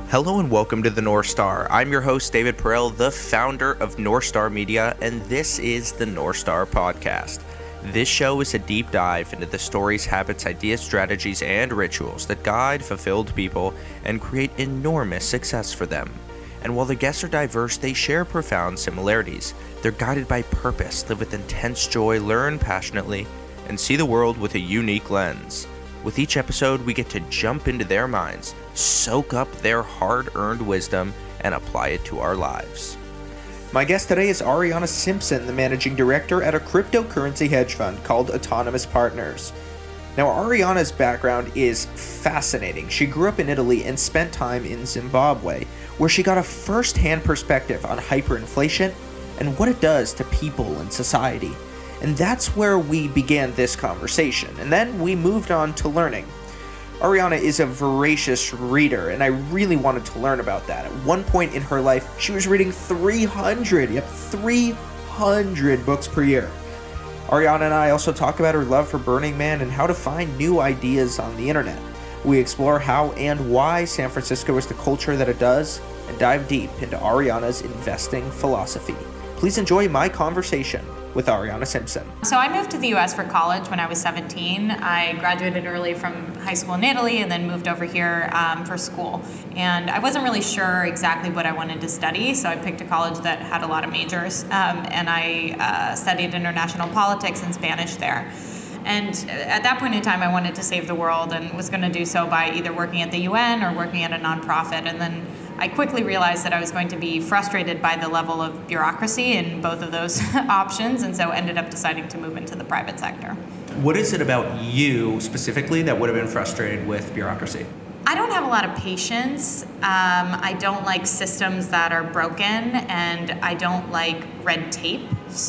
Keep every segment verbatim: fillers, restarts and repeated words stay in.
Hello and welcome to the North Star. I'm your host, David Perel, the founder of North Star Media, and this is the North Star Podcast. This show is a deep dive into the stories, habits, ideas, strategies, and rituals that guide fulfilled people and create enormous success for them. And while the guests are diverse, they share profound similarities. They're guided by purpose, live with intense joy, learn passionately, and see the world with a unique lens. With each episode, we get to jump into their minds, soak up their hard-earned wisdom, and apply it to our lives. My guest today is Arianna Simpson, the managing director at a cryptocurrency hedge fund called Autonomous Partners. Now, Arianna's background is fascinating. She grew up in Italy and spent time in Zimbabwe, where she got a first-hand perspective on hyperinflation and what it does to people and society. And that's where we began this conversation, and then we moved on to learning. Arianna is a voracious reader, and I really wanted to learn about that. At one point in her life, she was reading three hundred, yep, three hundred books per year. Arianna and I also talk about her love for Burning Man and how to find new ideas on the internet. We explore how and why San Francisco is the culture that it does, and dive deep into Arianna's investing philosophy. Please enjoy my conversation with Arianna Simpson. So I moved to the U S for college when I was seventeen. I graduated early from high school in Italy and then moved over here um, for school. And I wasn't really sure exactly what I wanted to study, so I picked a college that had a lot of majors. Um, and I uh, studied international politics and Spanish there. And at that point in time, I wanted to save the world and was going to do so by either working at the U N or working at a nonprofit. And then I quickly realized that I was going to be frustrated by the level of bureaucracy in both of those options, and so ended up deciding to move into the private sector. What is it about you specifically that would have been frustrated with bureaucracy? I don't have a lot of patience. Um, I don't like systems that are broken, and I don't like red tape.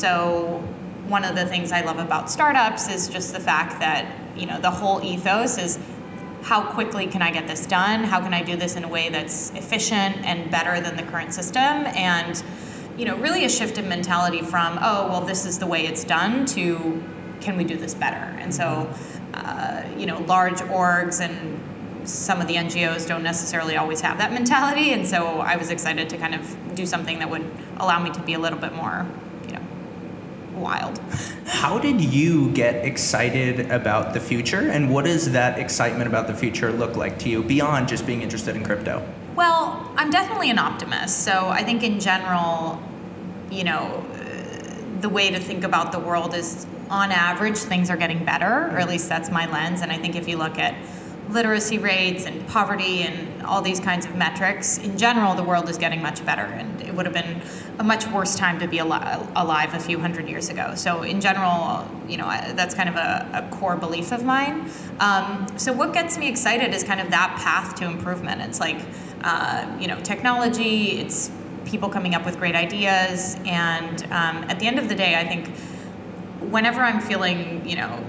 So one of the things I love about startups is just the fact that, you know, the whole ethos is how quickly can I get this done? How can I do this in a way that's efficient and better than the current system? And, you know, really a shift in mentality from, oh, well, this is the way it's done, to can we do this better? And so, uh, you know, large orgs and some of the N G Os don't necessarily always have that mentality. And so I was excited to kind of do something that would allow me to be a little bit more, you know, wild. How did you get excited about the future, and what does that excitement about the future look like to you beyond just being interested in crypto? Well, I'm definitely an optimist. So I think in general, you know, the way to think about the world is, on average, things are getting better, or at least that's my lens. And I think if you look at literacy rates and poverty and all these kinds of metrics, in general, the world is getting much better, and it would have been a much worse time to be al- alive a few hundred years ago. So in general, you know, that's kind of a, a core belief of mine. Um, so what gets me excited is kind of that path to improvement. It's like, uh, you know, technology, it's people coming up with great ideas, and um, at the end of the day, I think whenever I'm feeling, you know,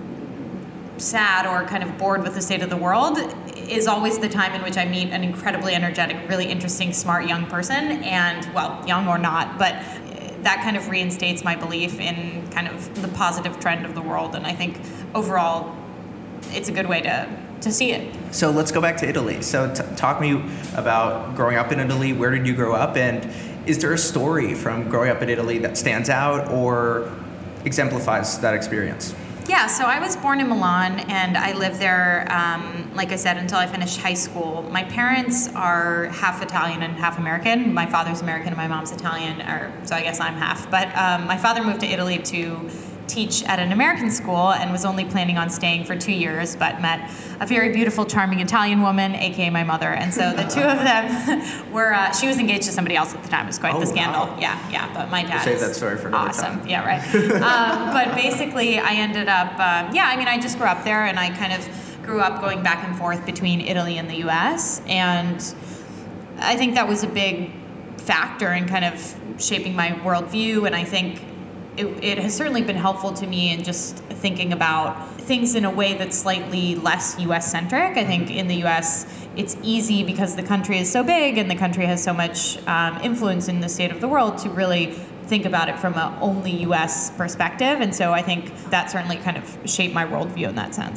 sad or kind of bored with the state of the world, is always the time in which I meet an incredibly energetic, really interesting, smart young person, and, well, young or not, but that kind of reinstates my belief in kind of the positive trend of the world, and I think overall it's a good way to, to see it. So let's go back to Italy. So t- talk to me about growing up in Italy. Where did you grow up, and is there a story from growing up in Italy that stands out or exemplifies that experience? Yeah, so I was born in Milan, and I lived there, um, like I said, until I finished high school. My parents are half Italian and half American. My father's American and my mom's Italian, or so I guess I'm half. But um, my father moved to Italy to teach at an American school and was only planning on staying for two years, but met a very beautiful, charming Italian woman, aka my mother. And so the two of them were, uh, she was engaged to somebody else at the time. It was quite oh, the scandal. Wow. Yeah, yeah, but my dad we'll save that story for another awesome. time. Yeah, right. um, but basically, I ended up, um, yeah, I mean, I just grew up there, and I kind of grew up going back and forth between Italy and the U S, and I think that was a big factor in kind of shaping my worldview, and I think It, it has certainly been helpful to me in just thinking about things in a way that's slightly less U S-centric. I think in the U S, it's easy because the country is so big and the country has so much um, influence in the state of the world to really think about it from a only U S perspective. And so I think that certainly kind of shaped my worldview in that sense.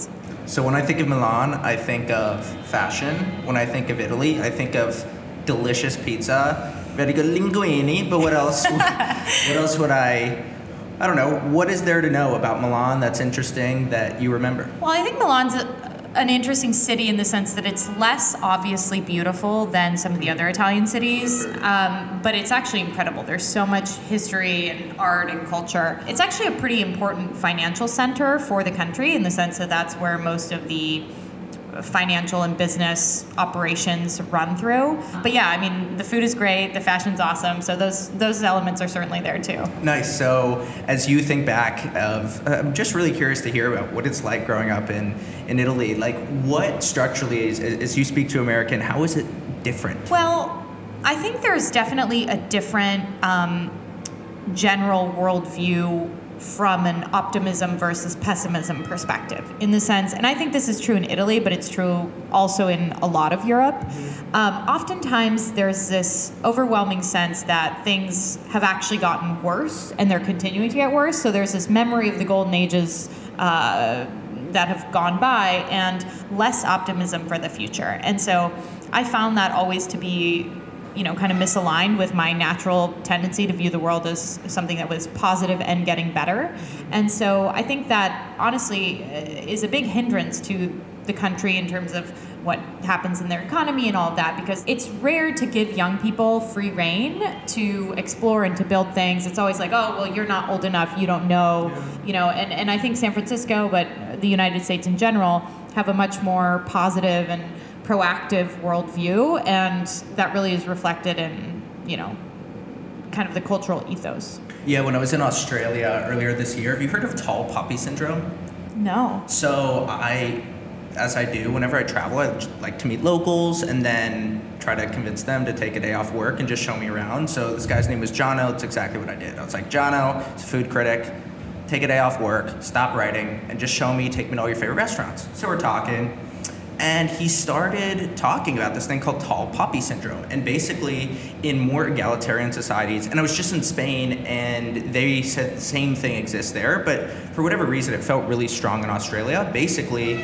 So when I think of Milan, I think of fashion. When I think of Italy, I think of delicious pizza, very good linguine. But what else? What else would I? I don't know. What is there to know about Milan that's interesting that you remember? Well, I think Milan's a, an interesting city in the sense that it's less obviously beautiful than some of the other Italian cities, um, but it's actually incredible. There's so much history and art and culture. It's actually a pretty important financial center for the country in the sense that that's where most of the financial and business operations run through. But yeah, I mean, the food is great, the fashion's awesome, so those those elements are certainly there too. Nice. So as you think back of, I'm just really curious to hear about what it's like growing up in, in Italy. Like what structurally, is, as you speak to American, how is it different? Well, I think there's definitely a different um, general worldview from an optimism versus pessimism perspective in the sense, and I think this is true in Italy, but it's true also in a lot of Europe. Mm-hmm. Um, oftentimes there's this overwhelming sense that things have actually gotten worse and they're continuing to get worse. So there's this memory of the golden ages uh, that have gone by and less optimism for the future. And so I found that always to be, you know, kind of misaligned with my natural tendency to view the world as something that was positive and getting better. And so I think that honestly is a big hindrance to the country in terms of what happens in their economy and all of that, because it's rare to give young people free reign to explore and to build things. It's always like, oh, well, you're not old enough, you don't know, you know, and, and I think San Francisco, but the United States in general, have a much more positive and proactive worldview, and that really is reflected in, you know, kind of the cultural ethos. Yeah, when I was in Australia earlier this year, have you heard of tall poppy syndrome? No. So I, as I do, whenever I travel, I like to meet locals and then try to convince them to take a day off work and just show me around. So this guy's name was Jono. It's exactly what I did. I was like, Jono, he's a food critic. Take a day off work, stop writing, and just show me, take me to all your favorite restaurants. So we're talking. And he started talking about this thing called tall poppy syndrome. And basically, in more egalitarian societies, and I was just in Spain, and they said the same thing exists there, but for whatever reason, it felt really strong in Australia. Basically,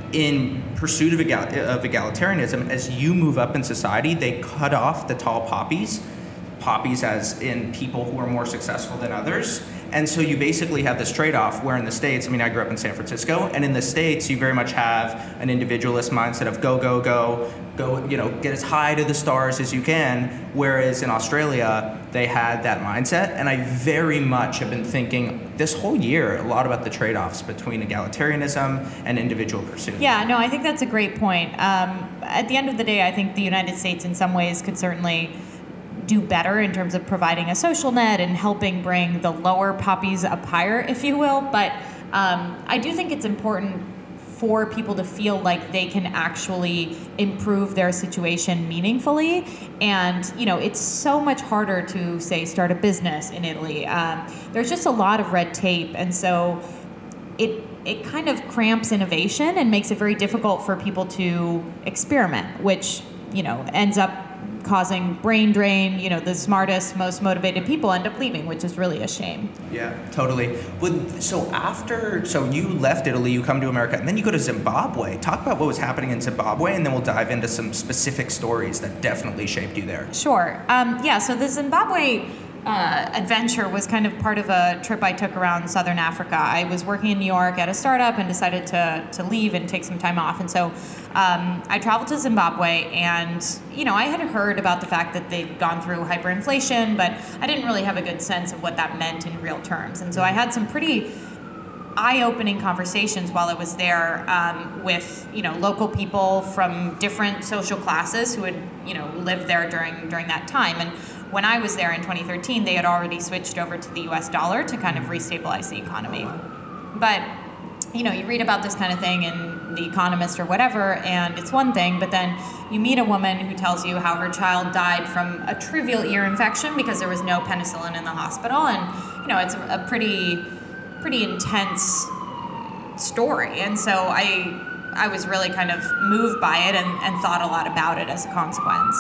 in pursuit of, egal- of egalitarianism, as you move up in society, they cut off the tall poppies, poppies as in people who are more successful than others. And so you basically have this trade-off where in the States, I mean, I grew up in San Francisco, and in the States, you very much have an individualist mindset of go, go, go, go, you know, get as high to the stars as you can. Whereas in Australia, they had that mindset. And I very much have been thinking this whole year a lot about the trade-offs between egalitarianism and individual pursuit. Yeah, no, I think that's a great point. Um, at the end of the day, I think the United States in some ways could certainly do better in terms of providing a social net and helping bring the lower poppies up higher, if you will. But um, I do think it's important for people to feel like they can actually improve their situation meaningfully. And, you know, it's so much harder to, say, start a business in Italy. Um, there's just a lot of red tape. And so it it kind of cramps innovation and makes it very difficult for people to experiment, which, you know, ends up causing brain drain. You know, the smartest, most motivated people end up leaving, which is really a shame. Yeah, totally. But so after, so you left Italy, you come to America, and then you go to Zimbabwe. Talk about what was happening in Zimbabwe, and then we'll dive into some specific stories that definitely shaped you there. Sure. Um, yeah, so the Zimbabwe uh, adventure was kind of part of a trip I took around Southern Africa. I was working in New York at a startup and decided to, to leave and take some time off. And so Um, I traveled to Zimbabwe, and, you know, I had heard about the fact that they'd gone through hyperinflation, but I didn't really have a good sense of what that meant in real terms. And so I had some pretty eye-opening conversations while I was there um, with, you know, local people from different social classes who had, you know, lived there during during that time. And when I was there in twenty thirteen, they had already switched over to the U S dollar to kind of restabilize the economy. But, you know, you read about this kind of thing in The Economist or whatever, and it's one thing, but then you meet a woman who tells you how her child died from a trivial ear infection because there was no penicillin in the hospital, and, you know, it's a pretty, pretty intense story. And so I, I was really kind of moved by it and, and thought a lot about it as a consequence.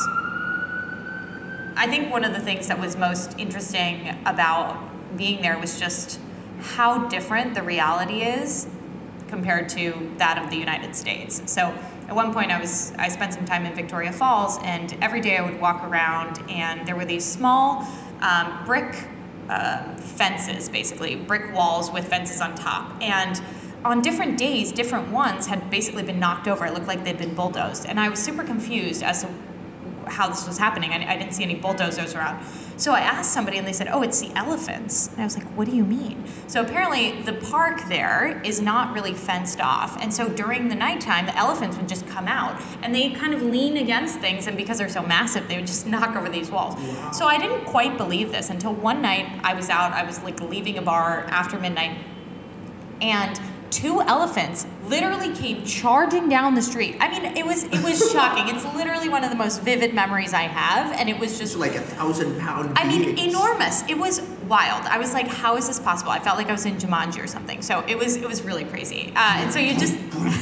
I think one of the things that was most interesting about being there was just how different the reality is compared to that of the United States. So at one point I was I spent some time in Victoria Falls, and every day I would walk around and there were these small um, brick uh, fences, basically brick walls with fences on top, and on different days different ones had basically been knocked over. It looked like they'd been bulldozed, and I was super confused as to how this was happening. I, I didn't see any bulldozers around. So I asked somebody and they said, oh, it's the elephants. And I was like, what do you mean? So apparently the park there is not really fenced off. And so during the nighttime, the elephants would just come out and they kind of lean against things. And because they're so massive, they would just knock over these walls. Wow. So I didn't quite believe this until one night I was out, I was like leaving a bar after midnight, and two elephants literally came charging down the street. I mean, it was it was shocking. It's literally one of the most vivid memories I have, and it was just it's like a thousand pound. I mean, enormous. It was wild. I was like, how is this possible? I felt like I was in Jumanji or something. So it was it was really crazy. Uh, and so you just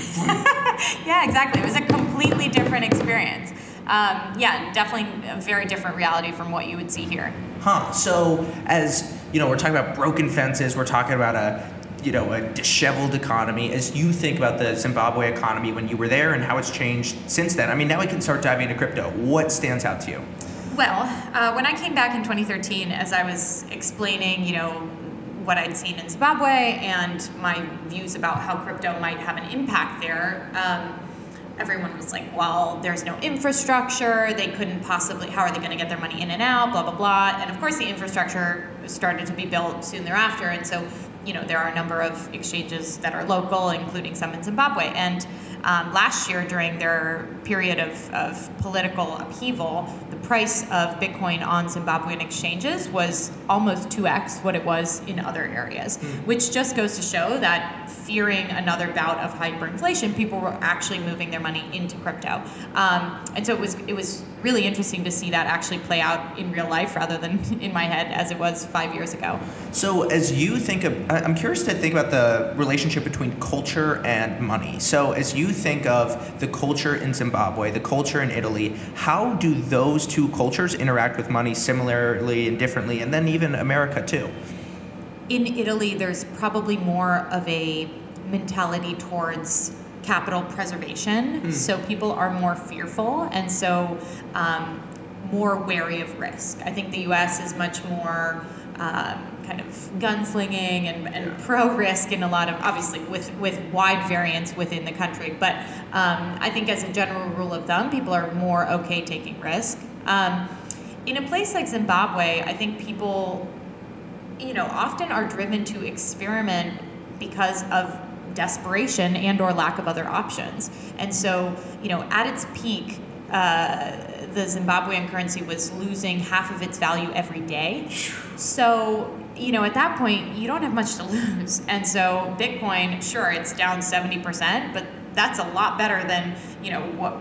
yeah, exactly. It was a completely different experience. Um, yeah, definitely a very different reality from what you would see here. Huh. So as you know, we're talking about broken fences. We're talking about a you know, a disheveled economy. As you think about the Zimbabwe economy when you were there and how it's changed since then, I mean, now we can start diving into crypto. What stands out to you? Well, uh, when I came back in twenty thirteen, as I was explaining, you know, what I'd seen in Zimbabwe and my views about how crypto might have an impact there, um, everyone was like, well, there's no infrastructure, they couldn't possibly, how are they going to get their money in and out, blah, blah, blah. And of course the infrastructure started to be built soon thereafter. And so, you know, there are a number of exchanges that are local, including some in Zimbabwe. And um, last year, during their period of, of political upheaval, the price of Bitcoin on Zimbabwean exchanges was almost two x what it was in other areas, mm. which just goes to show that fearing another bout of hyperinflation, people were actually moving their money into crypto. Um, and so it was it was really interesting to see that actually play out in real life rather than in my head as it was five years ago. So as you think of, I'm curious to think about the relationship between culture and money. So as you think of the culture in Zimbabwe, the culture in Italy, how do those two cultures interact with money similarly and differently, and then even America too? In Italy, there's probably more of a mentality towards capital preservation. Mm. So people are more fearful and so um, more wary of risk. I think the U S is much more um, kind of gunslinging and, and yeah. pro-risk in a lot of, obviously with, with wide variance within the country. But um, I think as a general rule of thumb, people are more okay taking risk. Um, in a place like Zimbabwe, I think people, you know, often are driven to experiment because of desperation and or lack of other options. And so, you know, at its peak, uh, the Zimbabwean currency was losing half of its value every day. So, you know, at that point, you don't have much to lose. And so Bitcoin, sure, it's down seventy percent, but that's a lot better than, you know, what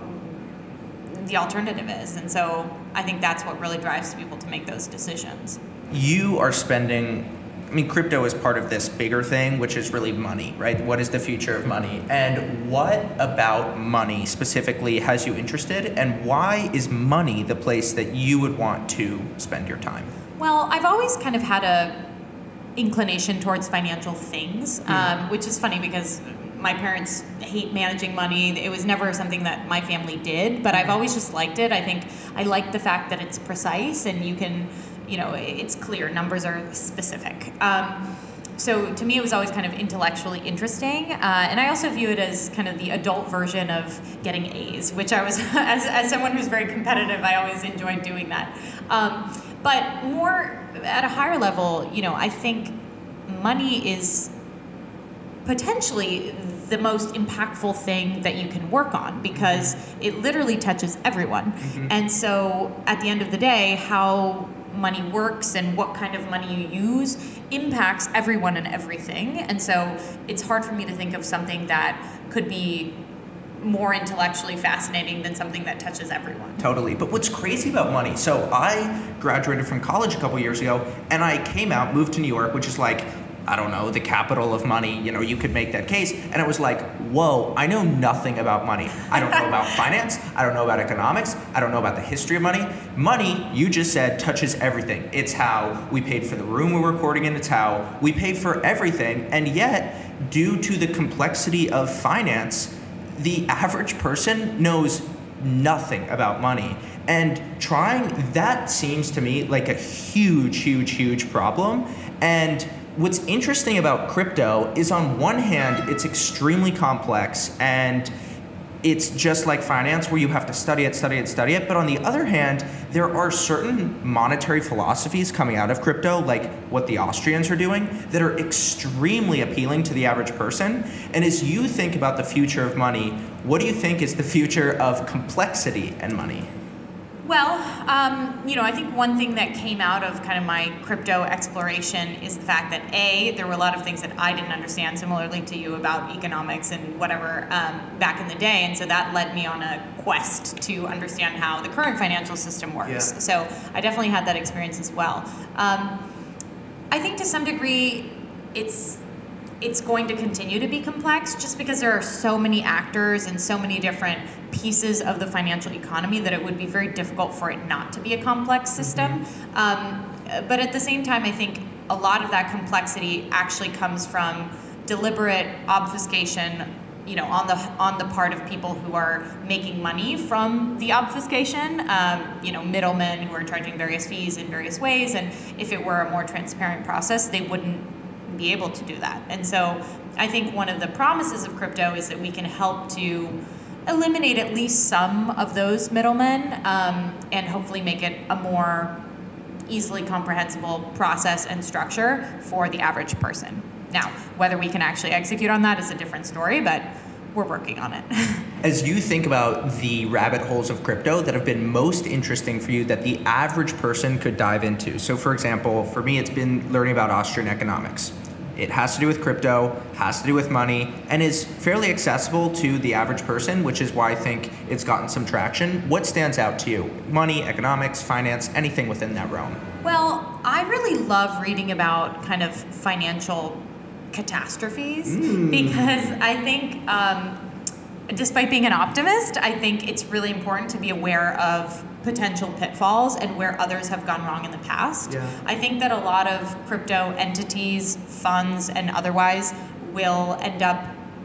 the alternative is. And so I think that's what really drives people to make those decisions. You are spending, I mean, crypto is part of this bigger thing, which is really money, right? What is the future of money? And what about money specifically has you interested? And why is money the place that you would want to spend your time? Well, I've always kind of had a inclination towards financial things, mm-hmm. um, which is funny because my parents hate managing money. It was never something that my family did, but I've always just liked it. I think I like the fact that it's precise and you can, you know, it's clear, numbers are specific. Um, so to me, it was always kind of intellectually interesting. Uh, and I also view it as kind of the adult version of getting A's, which I was, as, as someone who's very competitive, I always enjoyed doing that. Um, but more at a higher level, you know, I think money is potentially the most impactful thing that you can work on because mm-hmm. it literally touches everyone. Mm-hmm. And so at the end of the day, how money works and what kind of money you use impacts everyone and everything. And so it's hard for me to think of something that could be more intellectually fascinating than something that touches everyone. Totally. But what's crazy about money, so I graduated from college a couple years ago and I came out, moved to New York, which is like, I don't know, the capital of money, you know, you could make that case. And it was like, whoa, I know nothing about money. I don't know about finance. I don't know about economics. I don't know about the history of money. Money, you just said, touches everything. It's how we paid for the room we're recording in. It's how we paid for everything. And yet, due to the complexity of finance, the average person knows nothing about money. And trying, that seems to me like a huge, huge, huge problem. And what's interesting about crypto is, on one hand, it's extremely complex and it's just like finance where you have to study it, study it, study it. But on the other hand, there are certain monetary philosophies coming out of crypto, like what the Austrians are doing, that are extremely appealing to the average person. And as you think about the future of money, what do you think is the future of complexity and money? Well, um, you know, I think one thing that came out of kind of my crypto exploration is the fact that, A, there were a lot of things that I didn't understand, similarly to you, about economics and whatever um, back in the day. And so that led me on a quest to understand how the current financial system works. Yeah. So I definitely had that experience as well. Um, I think to some degree, it's it's going to continue to be complex just because there are so many actors and so many different pieces of the financial economy that it would be very difficult for it not to be a complex system. Mm-hmm. Um, but at the same time, I think a lot of that complexity actually comes from deliberate obfuscation, you know, on the on the part of people who are making money from the obfuscation, um, you know, middlemen who are charging various fees in various ways. And if it were a more transparent process, they wouldn't be able to do that. And so I think one of the promises of crypto is that we can help to eliminate at least some of those middlemen, um, and hopefully make it a more easily comprehensible process and structure for the average person. Now, whether we can actually execute on that is a different story, but we're working on it. As you think about the rabbit holes of crypto that have been most interesting for you that the average person could dive into. So for example, for me, it's been learning about Austrian economics. It has to do with crypto, has to do with money, and is fairly accessible to the average person, which is why I think it's gotten some traction. What stands out to you? Money, economics, finance, anything within that realm? Well, I really love reading about kind of financial catastrophes mm. because I think, um, despite being an optimist, I think it's really important to be aware of potential pitfalls and where others have gone wrong in the past. Yeah. I think that a lot of crypto entities, funds, and otherwise will end up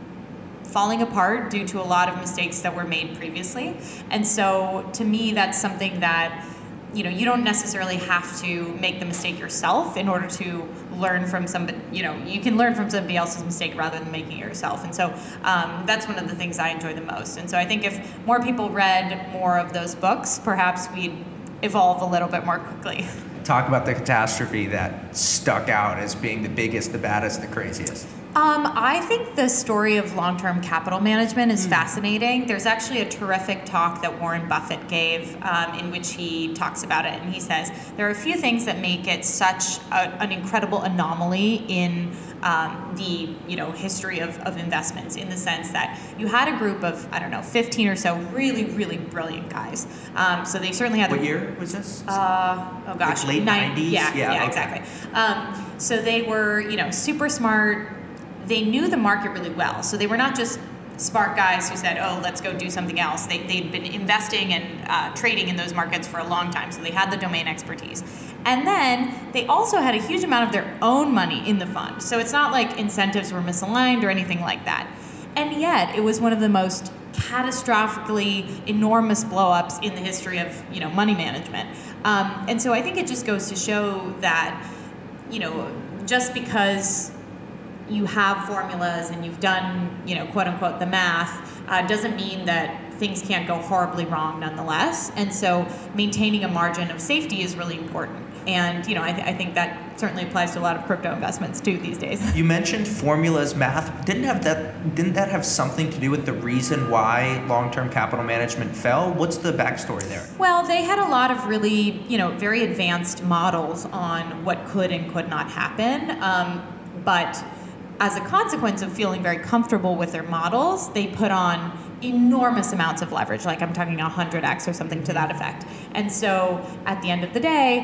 falling apart due to a lot of mistakes that were made previously. And so to me, that's something that, you know, you don't necessarily have to make the mistake yourself in order to learn from somebody, you know, you can learn from somebody else's mistake rather than making it yourself. And so um, that's one of the things I enjoy the most. And so I think if more people read more of those books, perhaps we'd evolve a little bit more quickly. Talk about the catastrophe that stuck out as being the biggest, the baddest, the craziest. Um, I think the story of long-term capital management is mm. fascinating. There's actually a terrific talk that Warren Buffett gave um, in which he talks about it, and he says there are a few things that make it such a, an incredible anomaly in um, the you know history of, of investments, in the sense that you had a group of, I don't know, fifteen or so really, really brilliant guys. Um, so they certainly had... What the, year was this? Uh, oh gosh. Like late nineties? Yeah, yeah, yeah okay. exactly. Um, so they were, you know, super smart. They knew the market really well. So they were not just smart guys who said, oh, let's go do something else. They, they'd been investing and uh, trading in those markets for a long time. So they had the domain expertise. And then they also had a huge amount of their own money in the fund. So it's not like incentives were misaligned or anything like that. And yet it was one of the most catastrophically enormous blowups in the history of, you know, money management. Um, and so I think it just goes to show that, you know, just because you have formulas and you've done, you know, quote unquote, the math, uh, doesn't mean that things can't go horribly wrong nonetheless. And so maintaining a margin of safety is really important. And, you know, I, th- I think that certainly applies to a lot of crypto investments too these days. You mentioned formulas, math. Didn't have that? Didn't that have something to do with the reason why long-term capital management fell? What's the backstory there? Well, they had a lot of really, you know, very advanced models on what could and could not happen. Um, but as a consequence of feeling very comfortable with their models, they put on enormous amounts of leverage, like I'm talking one hundred x or something to that effect. And so at the end of the day,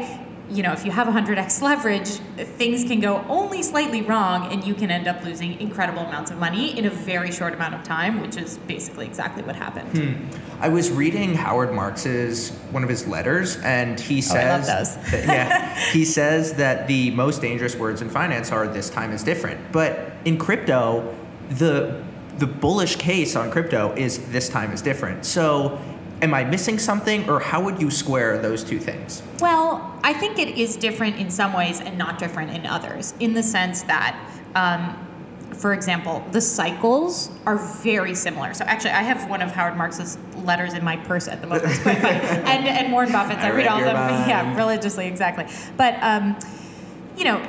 you know, if you have one hundred x leverage, things can go only slightly wrong and you can end up losing incredible amounts of money in a very short amount of time, which is basically exactly what happened. Hmm. I was reading Howard Marks's, one of his letters, and he says, oh, I love those. that, yeah, he says that the most dangerous words in finance are "this time is different." But in crypto, the the bullish case on crypto is "this time is different." So am I missing something, or how would you square those two things? Well, I think it is different in some ways and not different in others, in the sense that, um, for example, the cycles are very similar. So actually, I have one of Howard Marks's letters in my purse at the moment. It's quite funny. and, and Warren Buffett's. I, I read, read all of them. Mind. Yeah, religiously, exactly. But, um, you know,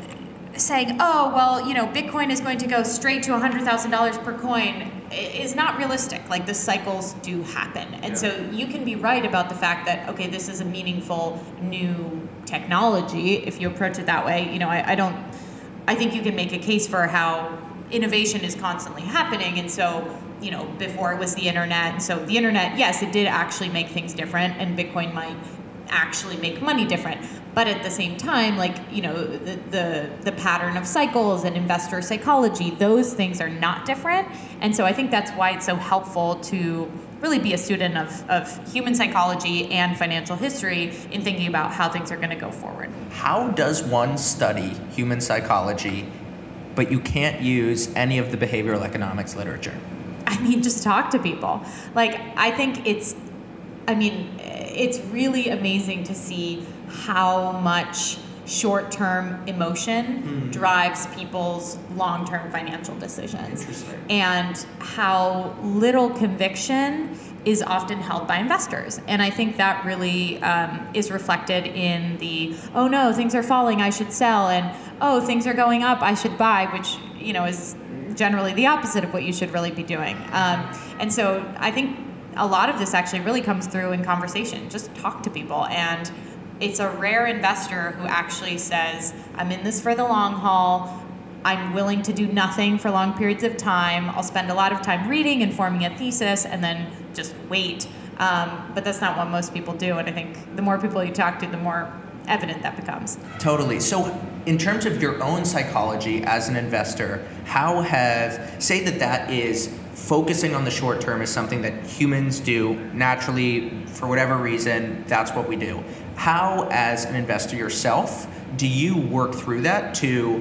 saying, oh, well, you know, Bitcoin is going to go straight to one hundred thousand dollars per coin is not realistic. Like, the cycles do happen. And yeah. so you can be right about the fact that, okay, this is a meaningful new technology. If you approach it that way, you know, I, I don't, I think you can make a case for how innovation is constantly happening. And so, you know, before it was the internet. And so the internet, yes, it did actually make things different, and Bitcoin might actually make money different. But at the same time, like, you know, the, the the pattern of cycles and investor psychology, those things are not different. And so I think that's why it's so helpful to really be a student of, of human psychology and financial history in thinking about how things are going to go forward. How does one study human psychology, but you can't use any of the behavioral economics literature? I mean, just talk to people. Like, I think it's, I mean, it's really amazing to see how much short-term emotion mm. drives people's long-term financial decisions, and how little conviction is often held by investors. And I think that really um, is reflected in the, oh no, things are falling, I should sell, and oh, things are going up, I should buy, which, you know, is generally the opposite of what you should really be doing. Um, and so I think a lot of this actually really comes through in conversation. Just talk to people. And it's a rare investor who actually says, I'm in this for the long haul. I'm willing to do nothing for long periods of time. I'll spend a lot of time reading and forming a thesis and then just wait. Um, but that's not what most people do. And I think the more people you talk to, the more evident that becomes. Totally. So in terms of your own psychology as an investor, how have, say that that is focusing on the short term is something that humans do naturally for whatever reason, that's what we do. How, as an investor yourself, do you work through that to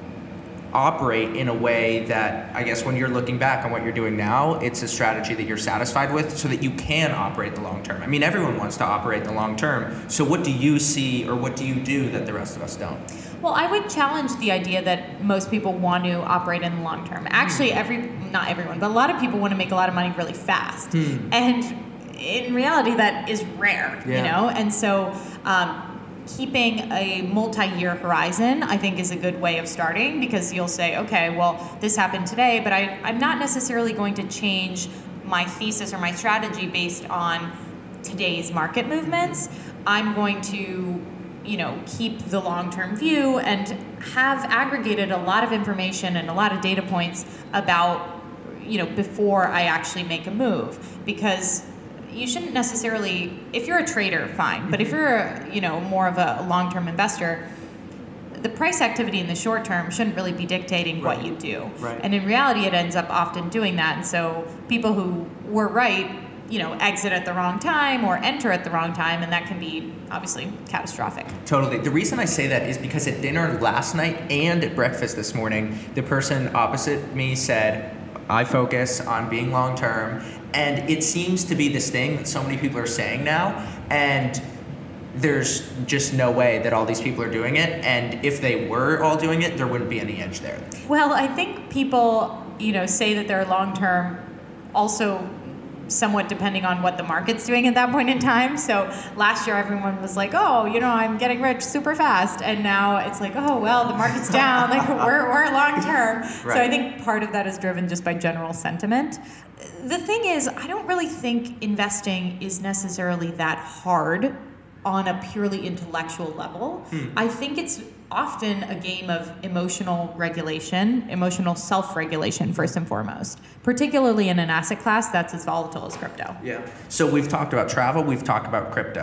operate in a way that, I guess when you're looking back on what you're doing now, it's a strategy that you're satisfied with so that you can operate the long term? I mean, everyone wants to operate in the long term. So what do you see, or what do you do that the rest of us don't? Well, I would challenge the idea that most people want to operate in the long term. Actually, every not everyone, but a lot of people want to make a lot of money really fast. Hmm. And in reality, that is rare, yeah. you know? And so um, keeping a multi-year horizon, I think, is a good way of starting, because you'll say, okay, well, this happened today, but I, I'm not necessarily going to change my thesis or my strategy based on today's market movements. I'm going to, you know, keep the long-term view and have aggregated a lot of information and a lot of data points about, you know, before I actually make a move. Because you shouldn't necessarily, if you're a trader, fine, but if you're, a, you know, more of a long-term investor, the price activity in the short term shouldn't really be dictating right. what you do. Right. And in reality, it ends up often doing that. And so people who were right, you know, exit at the wrong time or enter at the wrong time, and that can be obviously catastrophic. Totally. The reason I say that is because at dinner last night and at breakfast this morning, the person opposite me said, I focus on being long term, and it seems to be this thing that so many people are saying now, and there's just no way that all these people are doing it, and if they were all doing it, there wouldn't be any edge there. Well, I think people, you know, say that they're long term also somewhat depending on what the market's doing at that point in time. So last year everyone was like, oh, you know, I'm getting rich super fast. And now it's like, oh, well, the market's down. Like, we're, we're long term. Right. So I think part of that is driven just by general sentiment. The thing is, I don't really think investing is necessarily that hard on a purely intellectual level. Hmm. I think it's often a game of emotional regulation, emotional self-regulation first and foremost, particularly in an asset class that's as volatile as crypto. Yeah. So we've talked about travel, we've talked about crypto.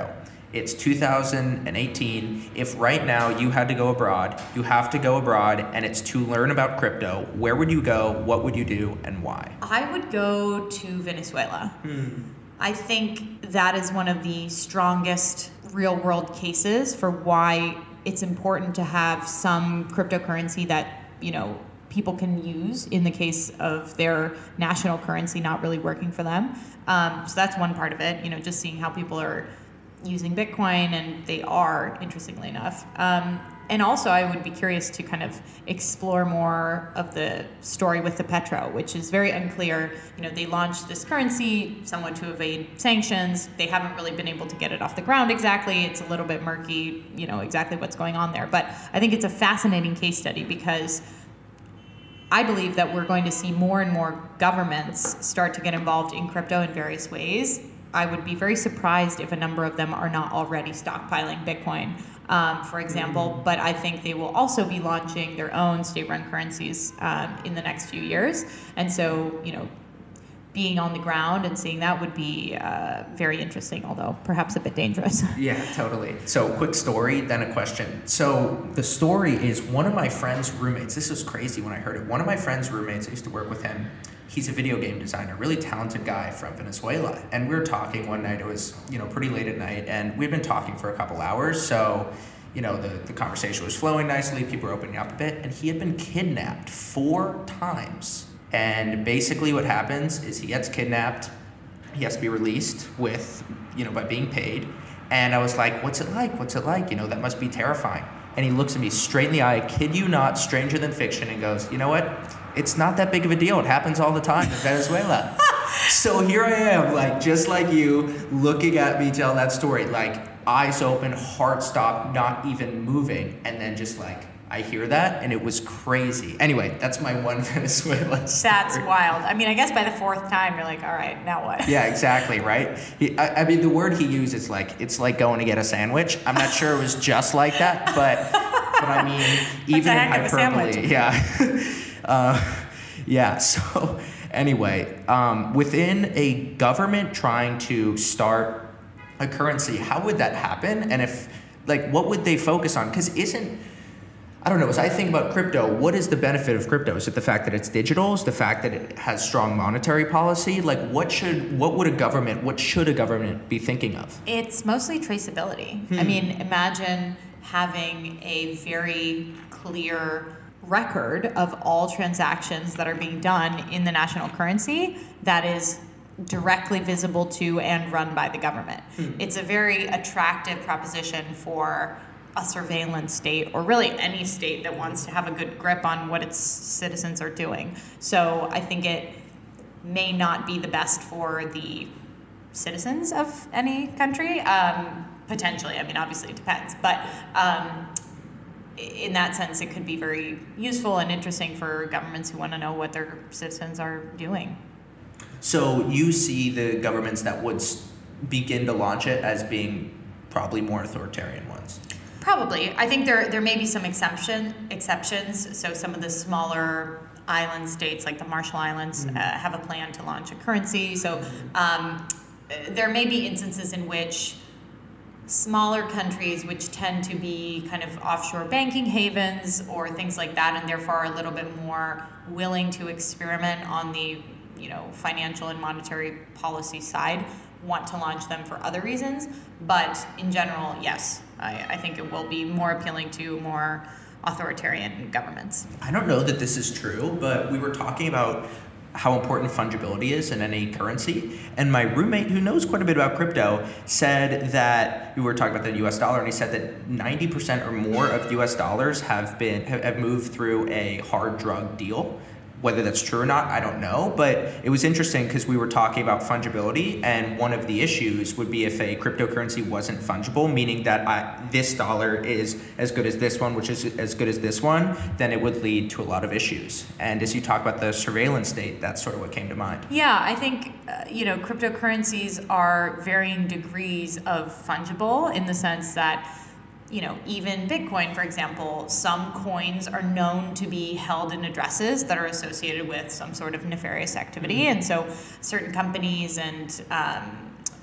It's two thousand eighteen. If right now you had to go abroad, you have to go abroad, and it's to learn about crypto, where would you go? What would you do, and why? I would go to Venezuela. Hmm. I think that is one of the strongest real-world cases for why it's important to have some cryptocurrency that, you know, people can use in the case of their national currency not really working for them. Um, so that's one part of it, you know, just seeing how people are using Bitcoin, and they are, interestingly enough. Um, and also I would be curious to kind of explore more of the story with the Petro, which is very unclear. You know, they launched this currency somewhat to evade sanctions. They haven't really been able to get it off the ground exactly. It's a little bit murky, you know, exactly what's going on there. But I think it's a fascinating case study because I believe that we're going to see more and more governments start to get involved in crypto in various ways. I would be very surprised if a number of them are not already stockpiling Bitcoin, um, for example, but I think they will also be launching their own state-run currencies um, in the next few years. And so, you know, being on the ground and seeing that would be uh, very interesting, although perhaps a bit dangerous. Yeah, totally. So quick story, then a question. So the story is one of my friend's roommates. This was crazy when I heard it. One of my friend's roommates, I used to work with him. He's a video game designer, really talented guy from Venezuela. And we were talking one night, it was, you know, pretty late at night, and we'd been talking for a couple hours. So, you know, the, the conversation was flowing nicely, people were opening up a bit, and he had been kidnapped four times. And basically what happens is he gets kidnapped, he has to be released with, you know, by being paid. And I was like, what's it like? What's it like? You know, that must be terrifying. And he looks at me straight in the eye, kid you not, stranger than fiction, and goes, you know what? It's not that big of a deal. It happens all the time in Venezuela. So here I am, like, just like you, looking at me tell that story, like, eyes open, heart stopped, not even moving. And then just like, I hear that, and it was crazy. Anyway, that's my one Venezuela story. That's wild. I mean, I guess by the fourth time, you're like, all right, now what? Yeah, exactly, right? He, I, I mean, the word he used is like, it's like going to get a sandwich. I'm not sure it was just like that, but but I mean, even in hyperbole. Yeah. uh, yeah, so anyway, um, within a government trying to start a currency, how would that happen? And if, like, what would they focus on? Because isn't... I don't know, as I think about crypto, what is the benefit of crypto? Is it the fact that it's digital? Is the fact that it has strong monetary policy? Like, what should, what would a government, what should a government be thinking of? It's mostly traceability. Hmm. I mean, imagine having a very clear record of all transactions that are being done in the national currency that is directly visible to and run by the government. Hmm. It's a very attractive proposition for a surveillance state, or really any state that wants to have a good grip on what its citizens are doing. So I think it may not be the best for the citizens of any country, um, potentially. I mean, obviously it depends, but um, in that sense, it could be very useful and interesting for governments who want to know what their citizens are doing. So you see the governments that would begin to launch it as being probably more authoritarian ones? Probably. I think there there may be some exception exceptions. So some of the smaller island states, like the Marshall Islands, mm-hmm. uh, have a plan to launch a currency. So um, there may be instances in which smaller countries, which tend to be kind of offshore banking havens or things like that, and therefore are a little bit more willing to experiment on the, you know, financial and monetary policy side, want to launch them for other reasons. But in general, yes, I, I think it will be more appealing to more authoritarian governments. I don't know that this is true, but we were talking about how important fungibility is in any currency. And my roommate, who knows quite a bit about crypto, said that, we were talking about the U S dollar, and he said that ninety percent or more of U S dollars have been have moved through a hard drug deal. Whether that's true or not, I don't know, but it was interesting because we were talking about fungibility, and one of the issues would be if a cryptocurrency wasn't fungible, meaning that I, this dollar is as good as this one, which is as good as this one, then it would lead to a lot of issues. And as you talk about the surveillance state, that's sort of what came to mind. Yeah, I think, uh, you know, cryptocurrencies are varying degrees of fungible in the sense that, you know, even Bitcoin, for example, some coins are known to be held in addresses that are associated with some sort of nefarious activity. And so certain companies and, um,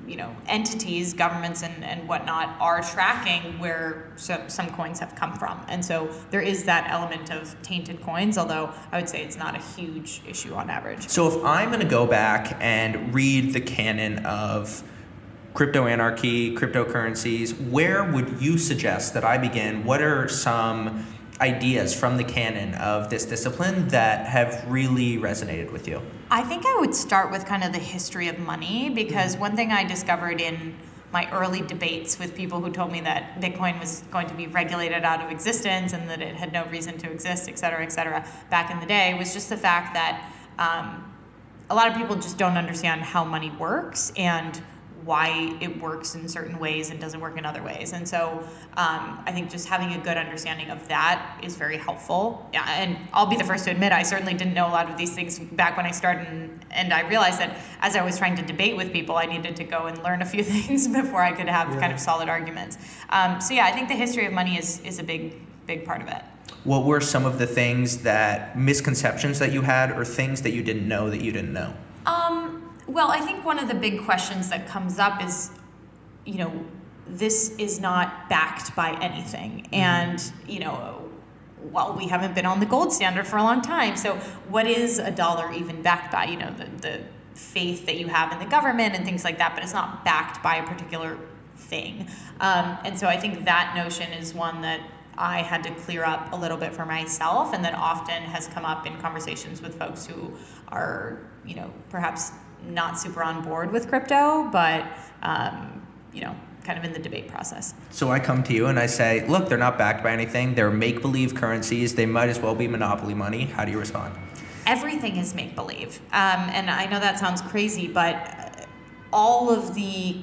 you know, entities, governments and, and whatnot are tracking where some, some coins have come from. And so there is that element of tainted coins, although I would say it's not a huge issue on average. So if I'm going to go back and read the canon of crypto anarchy, cryptocurrencies, where would you suggest that I begin? What are some ideas from the canon of this discipline that have really resonated with you? I think I would start with kind of the history of money, because one thing I discovered in my early debates with people who told me that Bitcoin was going to be regulated out of existence and that it had no reason to exist, et cetera, et cetera, back in the day, was just the fact that um, a lot of people just don't understand how money works and why it works in certain ways and doesn't work in other ways. And so um, I think just having a good understanding of that is very helpful. Yeah, and I'll be the first to admit, I certainly didn't know a lot of these things back when I started, and, and I realized that as I was trying to debate with people, I needed to go and learn a few things before I could have yeah. kind of solid arguments. Um, so yeah, I think the history of money is, is a big, big part of it. What were some of the things that, misconceptions that you had, or things that you didn't know that you didn't know? Um, Well, I think one of the big questions that comes up is, you know, this is not backed by anything. And, you know, well, we haven't been on the gold standard for a long time. So what is a dollar even backed by? You know, the, the faith that you have in the government and things like that, but it's not backed by a particular thing. Um, and so I think that notion is one that I had to clear up a little bit for myself, and that often has come up in conversations with folks who are, you know, perhaps not super on board with crypto, but, um, you know, kind of in the debate process. So I come to you and I say, look, they're not backed by anything. They're make-believe currencies. They might as well be monopoly money. How do you respond? Everything is make-believe. Um, and I know that sounds crazy, but all of the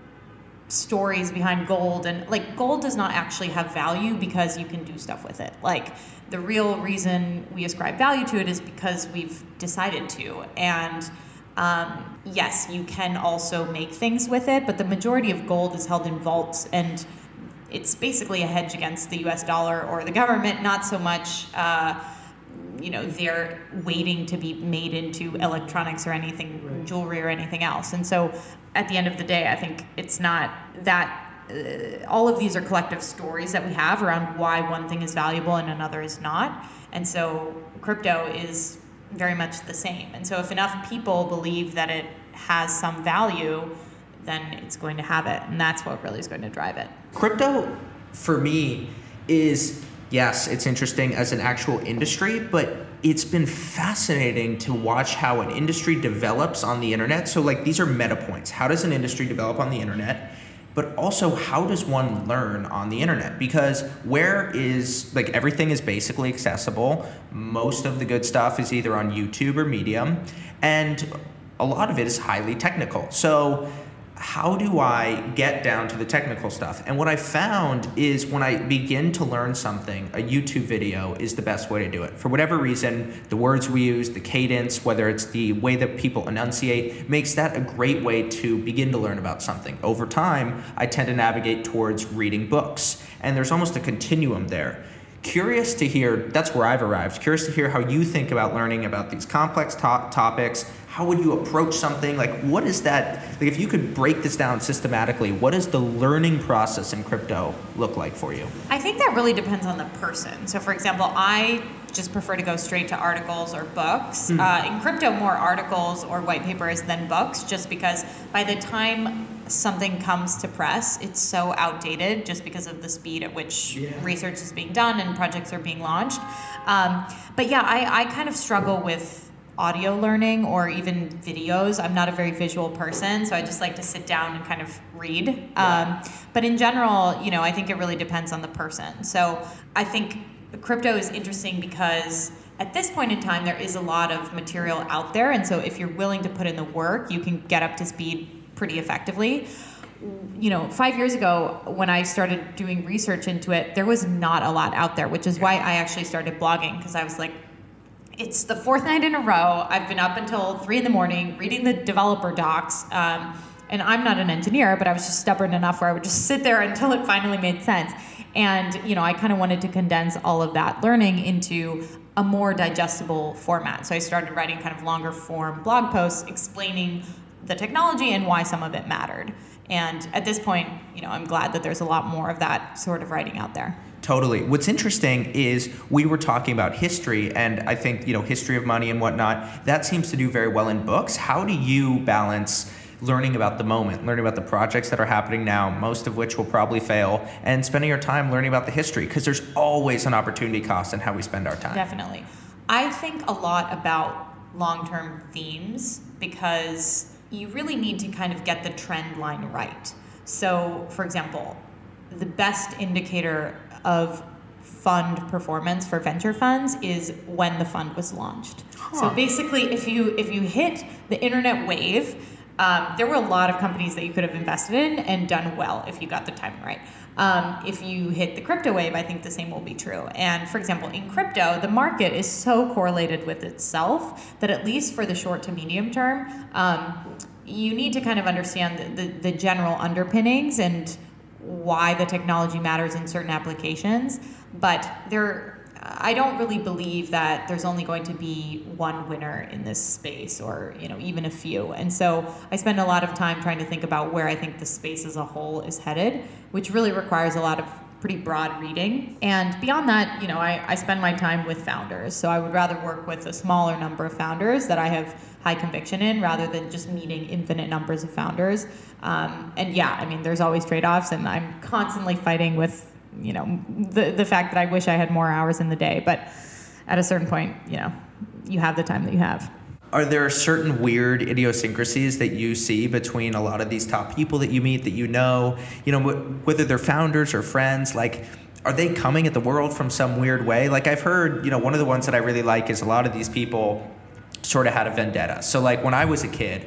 stories behind gold, and like gold does not actually have value because you can do stuff with it. Like the real reason we ascribe value to it is because we've decided to. And Um, yes, you can also make things with it, but the majority of gold is held in vaults, and it's basically a hedge against the U S dollar or the government, not so much, uh, you know, they're waiting to be made into electronics or anything, right. jewelry or anything else. And so at the end of the day, I think it's not that, uh, all of these are collective stories that we have around why one thing is valuable and another is not. And so crypto is very much the same. And so if enough people believe that it has some value, then it's going to have it. And that's what really is going to drive it. Crypto, for me, is, yes, it's interesting as an actual industry, but it's been fascinating to watch how an industry develops on the internet. So like these are meta points. How does an industry develop on the internet? But also, how does one learn on the internet? Because where is, like, everything is basically accessible. Most of the good stuff is either on YouTube or Medium, and a lot of it is highly technical. So how do I get down to the technical stuff? And what I found is when I begin to learn something, a YouTube video is the best way to do it. For whatever reason, the words we use, the cadence, whether it's the way that people enunciate, makes that a great way to begin to learn about something. Over time, I tend to navigate towards reading books, and there's almost a continuum there. Curious to hear, that's where I've arrived, curious to hear how you think about learning about these complex to- topics. How would you approach something? Like, what is that, like if you could break this down systematically, what does the learning process in crypto look like for you? I think that really depends on the person. So for example, I just prefer to go straight to articles or books. Mm. Uh, in crypto, more articles or white papers than books, just because by the time something comes to press, it's so outdated just because of the speed at which yeah. research is being done and projects are being launched. Um, but yeah, I, I kind of struggle with audio learning or even videos. I'm not a very visual person, so I just like to sit down and kind of read. Yeah. Um, but in general, you know, I think it really depends on the person. So I think crypto is interesting because at this point in time, there is a lot of material out there. And so if you're willing to put in the work, you can get up to speed pretty effectively. You know, five years ago, when I started doing research into it, there was not a lot out there, which is why I actually started blogging, because I was like, it's the fourth night in a row. I've been up until three in the morning reading the developer docs. Um, and I'm not an engineer, but I was just stubborn enough where I would just sit there until it finally made sense. And, you know, I kind of wanted to condense all of that learning into a more digestible format. So I started writing kind of longer form blog posts explaining the technology and why some of it mattered. And at this point, you know, I'm glad that there's a lot more of that sort of writing out there. Totally. What's interesting is we were talking about history, and I think, you know, history of money and whatnot, that seems to do very well in books. How do you balance learning about the moment, learning about the projects that are happening now, most of which will probably fail, and spending your time learning about the history? Because there's always an opportunity cost in how we spend our time. Definitely. I think a lot about long-term themes because you really need to kind of get the trend line right. So, for example, the best indicator of fund performance for venture funds is when the fund was launched. Huh. So basically, if you if you hit the internet wave, um, there were a lot of companies that you could have invested in and done well if you got the timing right. Um, if you hit the crypto wave, I think the same will be true. And for example, in crypto, the market is so correlated with itself that at least for the short to medium term, um, you need to kind of understand the, the, the general underpinnings and why the technology matters in certain applications. But there, I don't really believe that there's only going to be one winner in this space, or you know, even a few. And so I spend a lot of time trying to think about where I think the space as a whole is headed, which really requires a lot of pretty broad reading. And beyond that, you know, I, I spend my time with founders. So I would rather work with a smaller number of founders that I have high conviction in rather than just meeting infinite numbers of founders. Um, and yeah, I mean, there's always trade-offs, and I'm constantly fighting with, you know, the the fact that I wish I had more hours in the day. But at a certain point, you know, you have the time that you have. Are there certain weird idiosyncrasies that you see between a lot of these top people that you meet, that you know, you know, whether they're founders or friends? Like, are they coming at the world from some weird way? Like, I've heard, you know, one of the ones that I really like is a lot of these people sort of had a vendetta. So like when I was a kid,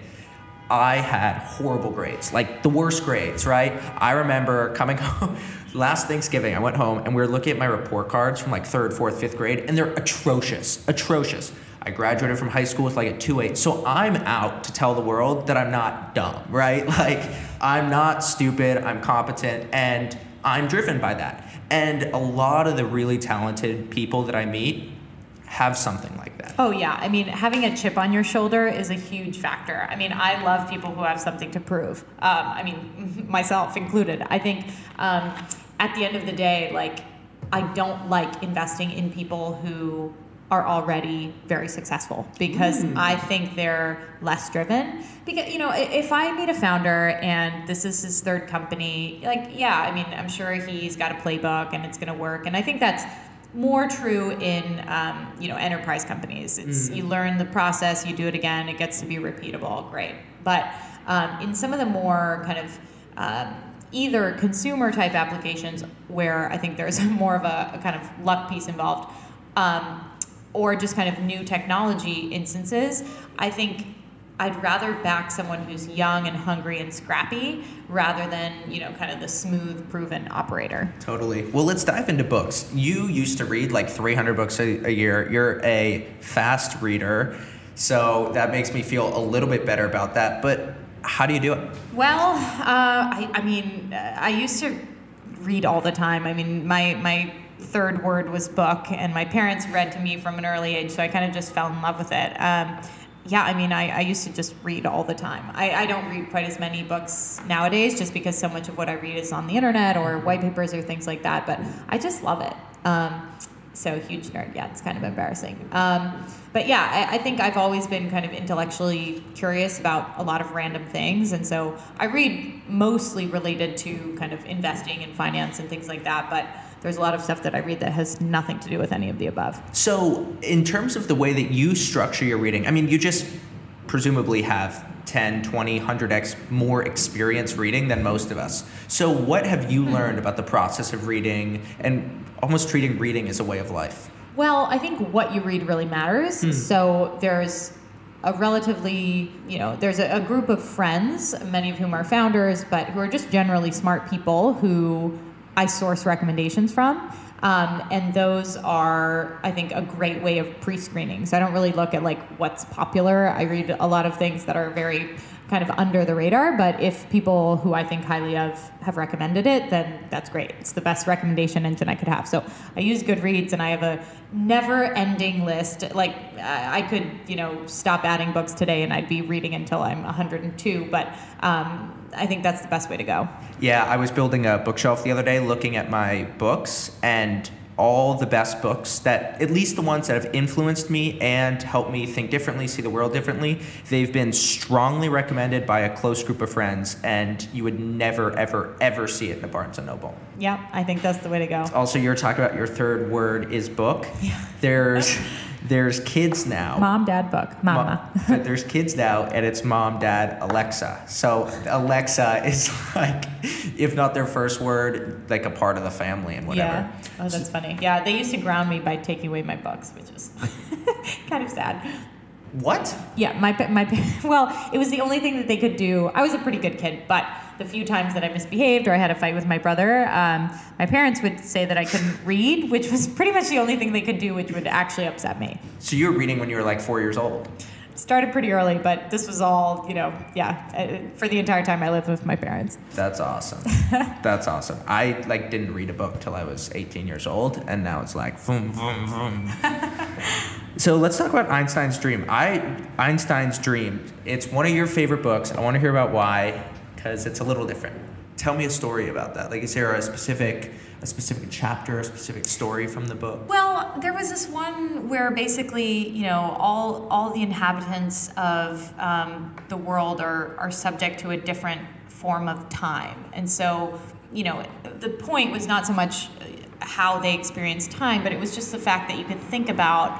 I had horrible grades, like the worst grades, right? I remember coming home last Thanksgiving, I went home and we were looking at my report cards from like third, fourth, fifth grade, and they're atrocious, atrocious. I graduated from high school with like a two point eight. So I'm out to tell the world that I'm not dumb, right? Like, I'm not stupid, I'm competent, and I'm driven by that. And a lot of the really talented people that I meet have something like that. Oh yeah, I mean, having a chip on your shoulder is a huge factor. I mean, I love people who have something to prove. Um, I mean, myself included. I think um, at the end of the day, like, I don't like investing in people who are already very successful because mm. I think they're less driven. Because, you know, if I meet a founder and this is his third company, like, yeah, I mean, I'm sure he's got a playbook and it's going to work. And I think that's more true in, um, you know, enterprise companies. It's mm. you learn the process, you do it again, it gets to be repeatable, great. But um, in some of the more kind of um, either consumer type applications where I think there's more of a, a kind of luck piece involved, um, or just kind of new technology instances, I think I'd rather back someone who's young and hungry and scrappy rather than, you know, kind of the smooth, proven operator. Totally. Well, let's dive into books. You used to read like three hundred books a, a year. You're a fast reader, so that makes me feel a little bit better about that. But how do you do it? Well, uh, I, I mean, I used to read all the time. I mean, my my third word was book, and my parents read to me from an early age, so I kind of just fell in love with it. Um, yeah, I mean, I, I used to just read all the time. I, I don't read quite as many books nowadays just because so much of what I read is on the internet or white papers or things like that, but I just love it. Um, so huge nerd, yeah, it's kind of embarrassing. Um, but yeah, I, I think I've always been kind of intellectually curious about a lot of random things, and so I read mostly related to kind of investing and finance and things like that, but there's a lot of stuff that I read that has nothing to do with any of the above. So in terms of the way that you structure your reading, I mean, you just presumably have ten, twenty, one hundred x more experience reading than most of us. So what have you learned about the process of reading and almost treating reading as a way of life? Well, I think what you read really matters. Mm. So there's a relatively, you know, there's a, a group of friends, many of whom are founders, but who are just generally smart people who I source recommendations from. Um, and those are, I think, a great way of pre-screening. So I don't really look at like what's popular. I read a lot of things that are very kind of under the radar, but if people who I think highly of have recommended it, then that's great. It's the best recommendation engine I could have. So I use Goodreads, and I have a never-ending list. Like I could, you know, stop adding books today and I'd be reading until I'm one hundred two. But um, I think that's the best way to go. Yeah, I was building a bookshelf the other day, looking at my books, and all the best books that, at least the ones that have influenced me and helped me think differently, see the world differently, they've been strongly recommended by a close group of friends, and you would never, ever, ever see it in a Barnes and Noble. Yeah, I think that's the way to go. Also, you're talking about your third word is book. Yeah. There's there's kids now. Mom, dad, book. Mama. Mom, there's kids now, and it's mom, dad, Alexa. So Alexa is like, if not their first word, like a part of the family and whatever. Yeah. Oh, that's funny. Yeah, they used to ground me by taking away my books, which is kind of sad. What? Yeah, my my well, it was the only thing that they could do. I was a pretty good kid, but the few times that I misbehaved or I had a fight with my brother, um, my parents would say that I couldn't read, which was pretty much the only thing they could do, which would actually upset me. So you were reading when you were like four years old? Started pretty early, but this was all, you know, yeah, for the entire time I lived with my parents. That's awesome. That's awesome. I like didn't read a book till I was eighteen years old, and now it's like boom, boom, boom. So let's talk about Einstein's Dream. I Einstein's Dream. It's one of your favorite books. I want to hear about why, because it's a little different. Tell me a story about that. Like, is there a specific a specific chapter, a specific story from the book? Well, there was this one where basically, you know, all all the inhabitants of um, the world are are subject to a different form of time, and so, you know, the point was not so much how they experience time, but it was just the fact that you could think about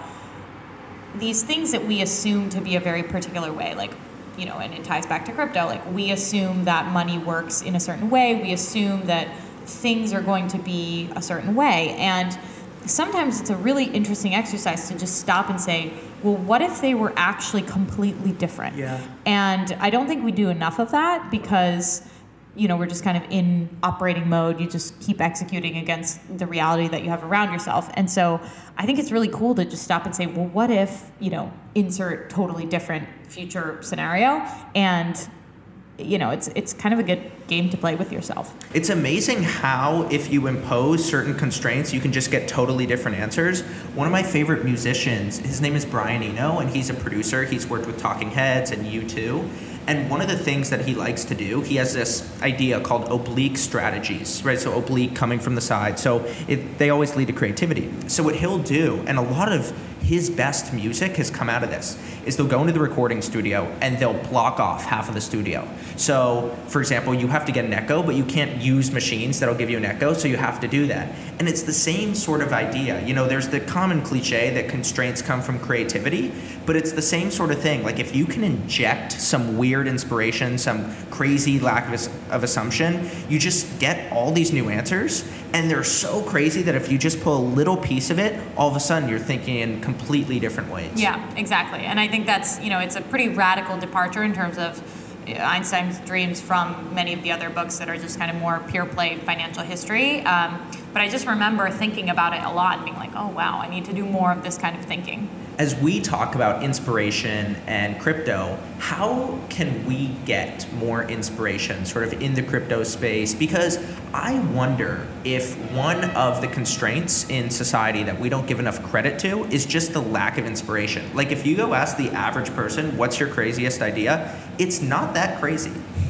these things that we assume to be a very particular way, like, you know, and it ties back to crypto. Like, we assume that money works in a certain way. We assume that things are going to be a certain way. And sometimes it's a really interesting exercise to just stop and say, well, what if they were actually completely different? Yeah. And I don't think we do enough of that because, you know, we're just kind of in operating mode. You just keep executing against the reality that you have around yourself. And so I think it's really cool to just stop and say, well, what if, you know, insert totally different future scenario? And, you know, it's it's kind of a good game to play with yourself. It's amazing how if you impose certain constraints, you can just get totally different answers. One of my favorite musicians, his name is Brian Eno, and he's a producer. He's worked with Talking Heads and U two. And one of the things that he likes to do, he has this idea called oblique strategies, right? So oblique coming from the side. So it, they always lead to creativity. So what he'll do, and a lot of his best music has come out of this, is they'll go into the recording studio and they'll block off half of the studio. So, for example, you have to get an echo, but you can't use machines that'll give you an echo, so you have to do that. And it's the same sort of idea. You know, there's the common cliche that constraints come from creativity, but it's the same sort of thing. Like, if you can inject some weird inspiration, some crazy lack of, of assumption, you just get all these new answers, and they're so crazy that if you just pull a little piece of it, all of a sudden you're thinking in completely different ways. Yeah, exactly. And I think that's, you know, it's a pretty radical departure in terms of Einstein's Dreams from many of the other books that are just kind of more pure play financial history. Um, but I just remember thinking about it a lot and being like, oh, wow, I need to do more of this kind of thinking. As we talk about inspiration and crypto, how can we get more inspiration sort of in the crypto space? Because I wonder if one of the constraints in society that we don't give enough credit to is just the lack of inspiration. Like, if you go ask the average person, what's your craziest idea? It's not that crazy.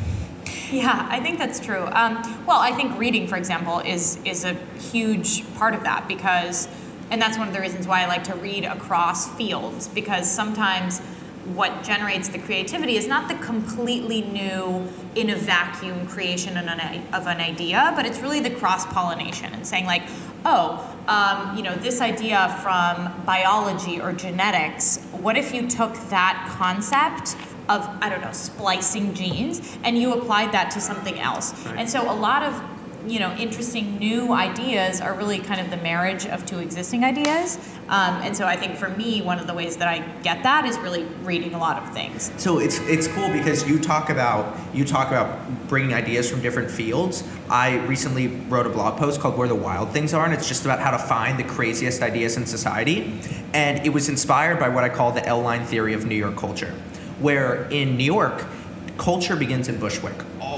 Yeah, I think that's true. Um, well, I think reading, for example, is is a huge part of that because, and that's one of the reasons why I like to read across fields, because sometimes what generates the creativity is not the completely new, in a vacuum creation of an, of an idea, but it's really the cross-pollination and saying like, oh, um, you know, this idea from biology or genetics, what if you took that concept of, I don't know, splicing genes, and you applied that to something else. Right. And so a lot of, you know, interesting new ideas are really kind of the marriage of two existing ideas. Um, and so I think for me, one of the ways that I get that is really reading a lot of things. So it's it's cool because you talk about you talk about bringing ideas from different fields. I recently wrote a blog post called Where the Wild Things Are, and it's just about how to find the craziest ideas in society. And it was inspired by what I call the L-line theory of New York culture, where in New York, culture begins in Bushwick. All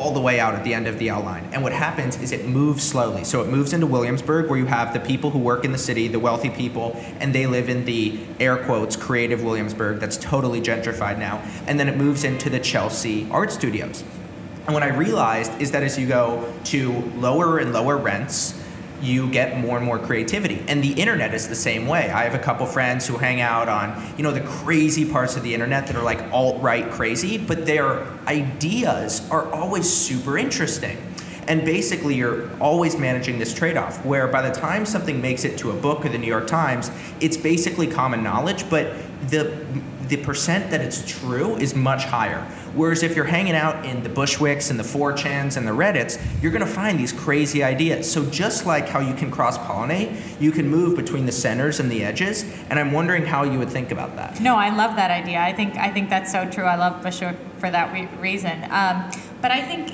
all the way out at the end of the L line. And what happens is it moves slowly. So it moves into Williamsburg, where you have the people who work in the city, the wealthy people, and they live in the, air quotes, creative Williamsburg that's totally gentrified now. And then it moves into the Chelsea art studios. And what I realized is that as you go to lower and lower rents, you get more and more creativity. And the internet is the same way. I have a couple friends who hang out on, you know, the crazy parts of the internet that are like alt-right crazy, but their ideas are always super interesting. And basically you're always managing this trade-off where by the time something makes it to a book or the New York Times, it's basically common knowledge, but the the percent that it's true is much higher. Whereas if you're hanging out in the Bushwicks and the four chans and the Reddits, you're gonna find these crazy ideas. So just like how you can cross-pollinate, you can move between the centers and the edges, and I'm wondering how you would think about that. No, I love that idea. I think I think that's so true. I love Bushwick for that re- reason. Um, but I think,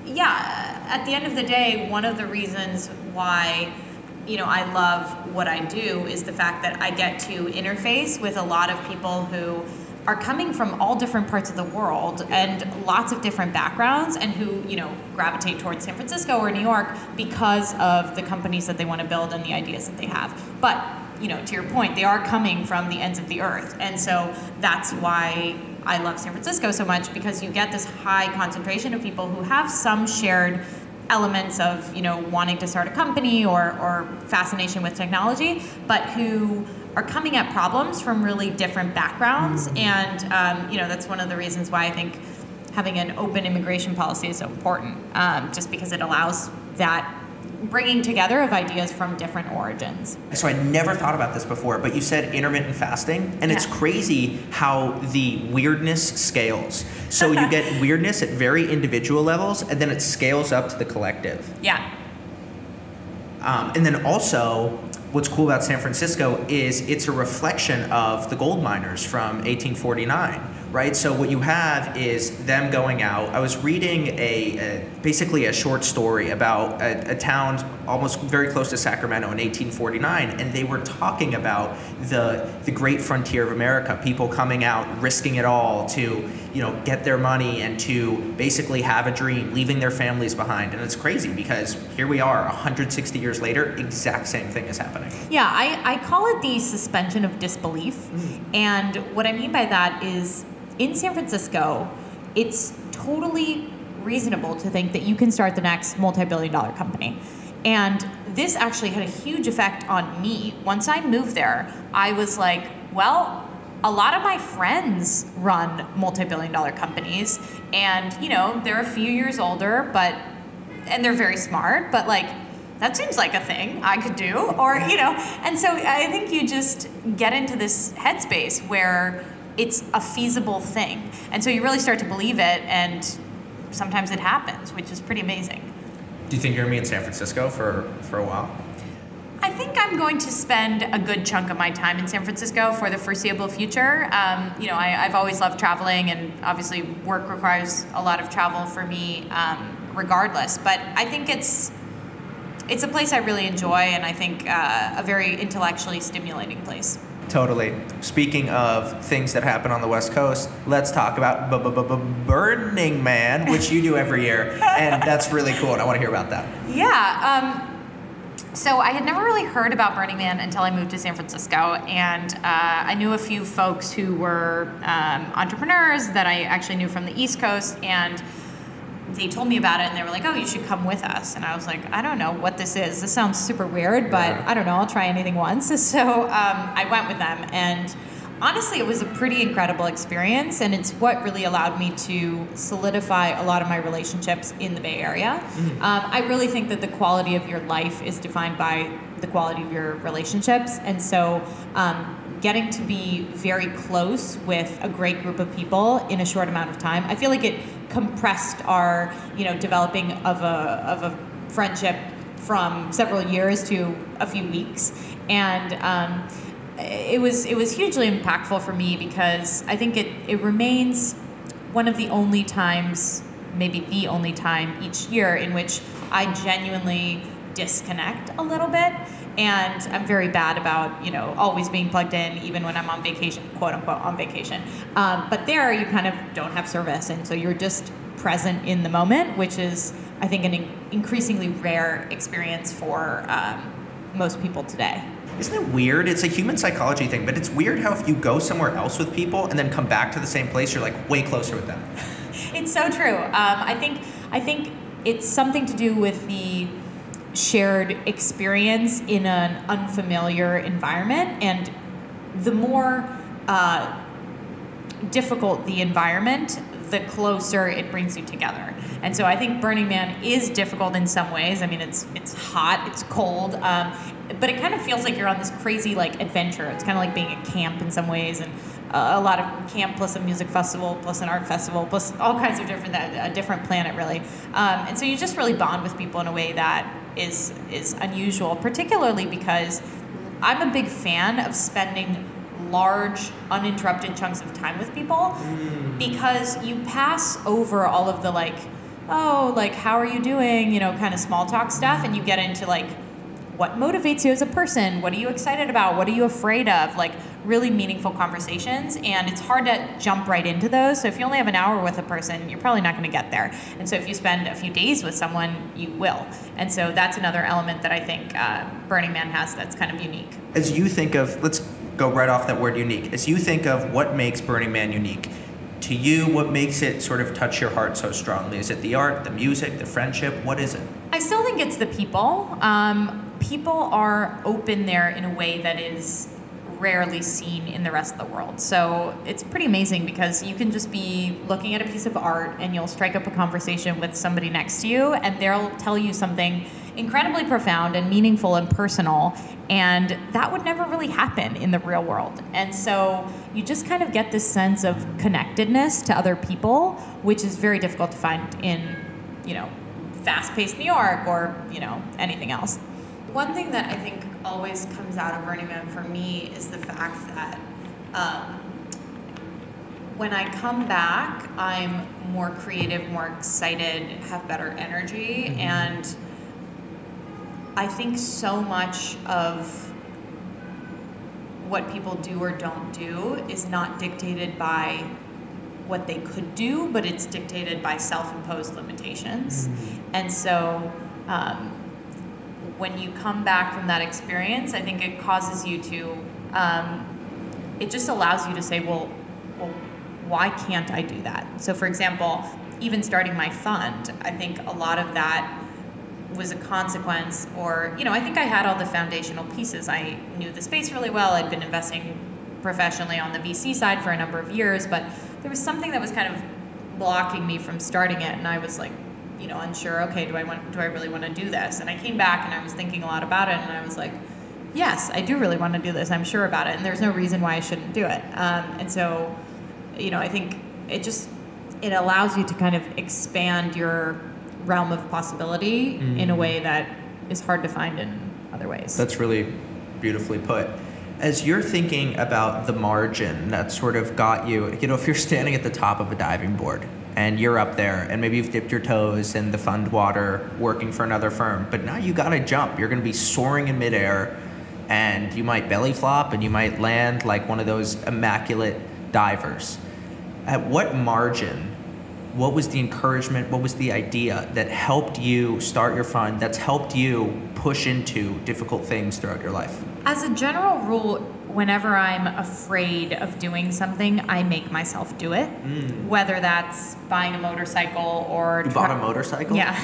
yeah, at the end of the day, one of the reasons why you know, I love what I do is the fact that I get to interface with a lot of people who are coming from all different parts of the world and lots of different backgrounds and who, you know, gravitate towards San Francisco or New York because of the companies that they want to build and the ideas that they have. But, you know, to your point, they are coming from the ends of the earth. And so that's why I love San Francisco so much, because you get this high concentration of people who have some shared elements of, you know, wanting to start a company or, or fascination with technology, but who are coming at problems from really different backgrounds. Mm-hmm. And, um, you know, that's one of the reasons why I think having an open immigration policy is so important, um, just because it allows that bringing together of ideas from different origins. So I never thought about this before, but you said intermittent fasting, and yeah. It's crazy how the weirdness scales. So you get weirdness at very individual levels, and then it scales up to the collective. Yeah. Um, and then also, what's cool about San Francisco is it's a reflection of the gold miners from eighteen forty-nine. Right, so what you have is them going out. I was reading a, a basically a short story about a, a town almost very close to Sacramento in eighteen forty-nine, and they were talking about the the great frontier of America. People coming out, risking it all to, you know, get their money and to basically have a dream, leaving their families behind. And it's crazy because here we are, one hundred sixty years later, exact same thing is happening. Yeah, I, I call it the suspension of disbelief, mm. and what I mean by that is, in San Francisco, it's totally reasonable to think that you can start the next multi-billion dollar company. And this actually had a huge effect on me. Once I moved there, I was like, well, a lot of my friends run multi-billion dollar companies, and, you know, they're a few years older, but, and they're very smart, but like, that seems like a thing I could do, or, you know, and so I think you just get into this headspace where it's a feasible thing. And so you really start to believe it, and sometimes it happens, which is pretty amazing. Do you think you're going to be in San Francisco for, for a while? I think I'm going to spend a good chunk of my time in San Francisco for the foreseeable future. Um, you know, I, I've always loved traveling, and obviously work requires a lot of travel for me um, regardless. But I think it's it's a place I really enjoy, and I think uh, a very intellectually stimulating place. Totally. Speaking of things that happen on the West Coast, let's talk about Burning Man, which you do every year, and that's really cool, and I want to hear about that. Yeah. Um, so I had never really heard about Burning Man until I moved to San Francisco, and uh, I knew a few folks who were um, entrepreneurs that I actually knew from the East Coast, and they told me about it, and they were like, oh, you should come with us. And I was like, I don't know what this is. This sounds super weird, but yeah. I don't know. I'll try anything once. So um, I went with them. And honestly, it was a pretty incredible experience. And it's what really allowed me to solidify a lot of my relationships in the Bay Area. Mm-hmm. Um, I really think that the quality of your life is defined by the quality of your relationships. And so um, getting to be very close with a great group of people in a short amount of time, I feel like it compressed our, you know, developing of a of a friendship from several years to a few weeks, and um, it was it was hugely impactful for me because I think it it remains one of the only times, maybe the only time each year in which I genuinely disconnect a little bit. and I'm very bad about, you know, always being plugged in, even when I'm on vacation, quote unquote, on vacation. Um, but there, you kind of don't have service, and so you're just present in the moment, which is, I think, an in- increasingly rare experience for um, most people today. Isn't it weird? It's a human psychology thing, but it's weird how if you go somewhere else with people and then come back to the same place, you're like way closer with them. It's so true. Um, I think I think it's something to do with the shared experience in an unfamiliar environment, and the more uh, difficult the environment, the closer it brings you together. And so I think Burning Man is difficult in some ways. I mean, it's it's hot, it's cold, um, but it kind of feels like you're on this crazy like adventure. It's kind of like being at camp in some ways, and uh, a lot of camp plus a music festival plus an art festival plus all kinds of different, a different planet really. Um, and so you just really bond with people in a way that is is unusual, particularly because I'm a big fan of spending large, uninterrupted chunks of time with people, mm. because you pass over all of the like, oh, like, how are you doing, you know, kind of small talk stuff, and you get into like, what motivates you as a person? What are you excited about? What are you afraid of? Like, really meaningful conversations, and it's hard to jump right into those. So if you only have an hour with a person, you're probably not going to get there. And so if you spend a few days with someone, you will. And so that's another element that I think uh, Burning Man has that's kind of unique. As you think of, let's go right off that word unique. As you think of what makes Burning Man unique, to you, what makes it sort of touch your heart so strongly? Is it the art, the music, the friendship? What is it? I still think it's the people. Um, people are open there in a way that is rarely seen in the rest of the world. So it's pretty amazing because you can just be looking at a piece of art and you'll strike up a conversation with somebody next to you, and they'll tell you something incredibly profound and meaningful and personal, and that would never really happen in the real world. And so you just kind of get this sense of connectedness to other people, which is very difficult to find in, you know, fast-paced New York or, you know, anything else. One thing that I think always comes out of Burning Man for me is the fact that um, when I come back, I'm more creative, more excited, have better energy, mm-hmm. and I think so much of what people do or don't do is not dictated by what they could do, but it's dictated by self-imposed limitations. Mm-hmm. And so um, when you come back from that experience, I think it causes you to, um, it just allows you to say, well, well, why can't I do that? So for example, even starting my fund, I think a lot of that was a consequence, or, you know, I think I had all the foundational pieces. I knew the space really well. I'd been investing professionally on the V C side for a number of years, but there was something that was kind of blocking me from starting it, and I was like, you know, unsure, okay, do I want, do I really want to do this? And I came back and I was thinking a lot about it, and I was like, yes, I do really want to do this. I'm sure about it, and there's no reason why I shouldn't do it. Um, and so, you know, I think it just, it allows you to kind of expand your realm of possibility mm. in a way that is hard to find in other ways. That's really beautifully put. As you're thinking about the margin that sort of got you, you know, if you're standing at the top of a diving board and you're up there and maybe you've dipped your toes in the fund water working for another firm, but now you gotta jump. You're gonna be soaring in midair, and you might belly flop and you might land like one of those immaculate divers. At what margin, what was the encouragement, what was the idea that helped you start your fund, that's helped you push into difficult things throughout your life? As a general rule, whenever I'm afraid of doing something, I make myself do it. Mm. Whether that's buying a motorcycle or... You tra- bought a motorcycle? Yeah.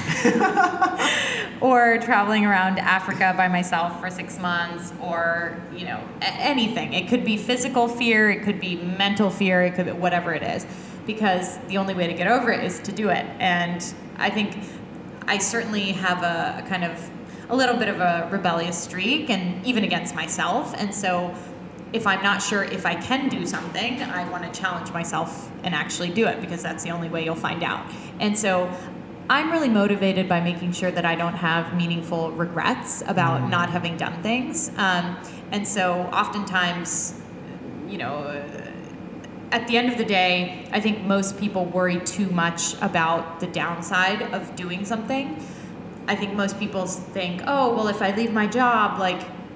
Or traveling around Africa by myself for six months, or, you know, anything. It could be physical fear, it could be mental fear, it could be whatever it is. Because the only way to get over it is to do it. And I think I certainly have a, a kind of a little bit of a rebellious streak, and even against myself. And so if I'm not sure if I can do something, I want to challenge myself and actually do it, because that's the only way you'll find out. And so I'm really motivated by making sure that I don't have meaningful regrets about mm. not having done things. Um, and so oftentimes, you know, at the end of the day, I think most people worry too much about the downside of doing something. I think most people think, oh, well, if I leave my job, like,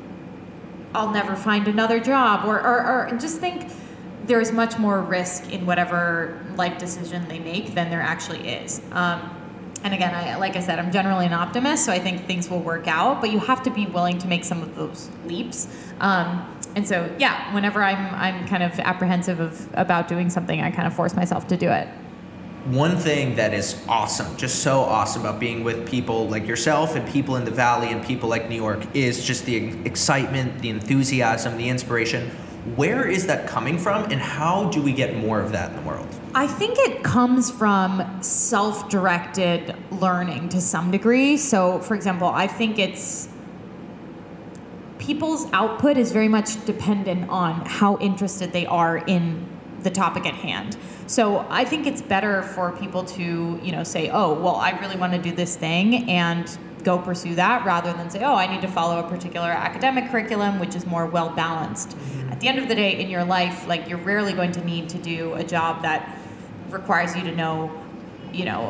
I'll never find another job, or, or, or just think there's much more risk in whatever life decision they make than there actually is. Um, and again, I, like I said, I'm generally an optimist, so I think things will work out, but you have to be willing to make some of those leaps. Um, and so, yeah, whenever I'm I'm kind of apprehensive of about doing something, I kind of force myself to do it. One thing that is awesome, just so awesome about being with people like yourself and people in the Valley and people like New York is just the excitement, the enthusiasm, the inspiration. Where is that coming from, and how do we get more of that in the world? I think it comes from self-directed learning to some degree. So, for example, I think it's people's output is very much dependent on how interested they are in the topic at hand. So I think it's better for people to, you know, say, oh, well, I really want to do this thing and go pursue that, rather than say, oh, I need to follow a particular academic curriculum, which is more well-balanced. Mm-hmm. At the end of the day, in your life, like, you're rarely going to need to do a job that requires you to know, you know,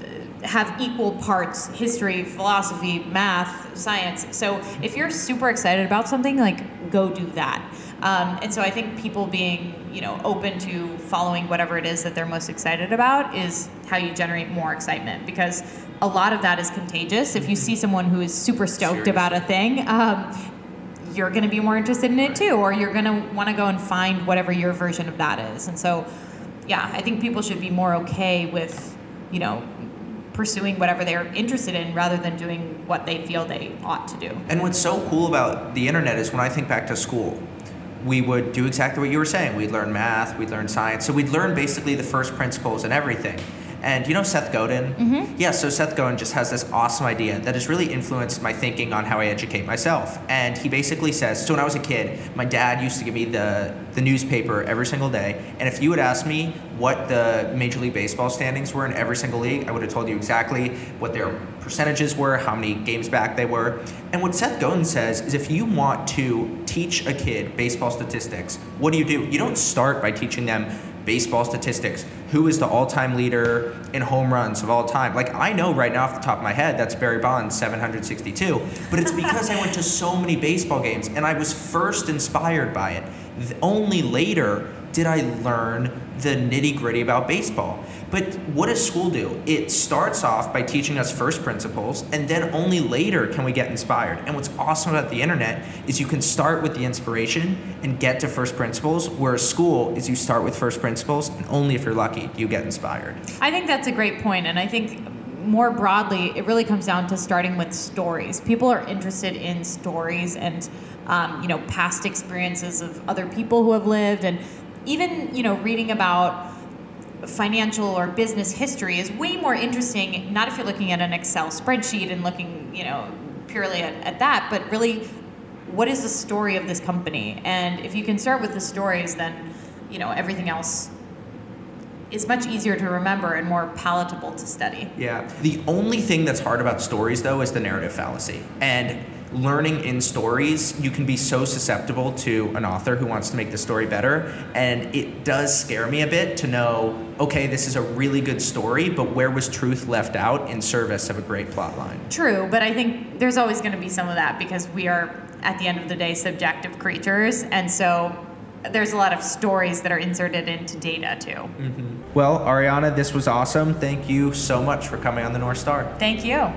have equal parts history, philosophy, math, science. So if you're super excited about something, like, go do that. Um, and so I think people being, you know, open to following whatever it is that they're most excited about is how you generate more excitement, because a lot of that is contagious. If you see someone who is super stoked Seriously. about a thing, um, you're going to be more interested in it too, or you're going to want to go and find whatever your version of that is. And so, yeah, I think people should be more okay with, you know, pursuing whatever they're interested in rather than doing what they feel they ought to do. And what's so cool about the internet is when I think back to school, we would do exactly what you were saying. We'd learn math, we'd learn science. So we'd learn basically the first principles and everything. And you know Seth Godin? Mm-hmm. Yeah, so Seth Godin just has this awesome idea that has really influenced my thinking on how I educate myself. And he basically says, so when I was a kid, my dad used to give me the, the newspaper every single day. And if you would ask me what the Major League Baseball standings were in every single league, I would have told you exactly what their percentages were, how many games back they were. And what Seth Godin says is, if you want to teach a kid baseball statistics, what do you do? You don't start by teaching them baseball statistics. Who is the all-time leader in home runs of all time? Like, I know right now off the top of my head, that's Barry Bonds, seven hundred sixty-two. But it's because I went to so many baseball games and I was first inspired by it. Only later did I learn the nitty-gritty about baseball. But what does school do? It starts off by teaching us first principles, and then only later can we get inspired. And what's awesome about the internet is you can start with the inspiration and get to first principles, whereas school is you start with first principles, and only if you're lucky do you get inspired. I think that's a great point, and I think more broadly, it really comes down to starting with stories. People are interested in stories and, um, you know, past experiences of other people who have lived, and even, you know, reading about financial or business history is way more interesting, not if you're looking at an Excel spreadsheet and looking, you know, purely at, at that, but really, what is the story of this company? And if you can start with the stories, then, you know, everything else is much easier to remember and more palatable to study. Yeah. The only thing that's hard about stories, though, is the narrative fallacy. And learning in stories, you can be so susceptible to an author who wants to make the story better. And it does scare me a bit to know, okay, this is a really good story, but where was truth left out in service of a great plot line? True, but I think there's always going to be some of that, because we are, at the end of the day, subjective creatures. And so there's a lot of stories that are inserted into data, too. Mm-hmm. Well, Ariana, this was awesome. Thank you so much for coming on the North Star. Thank you.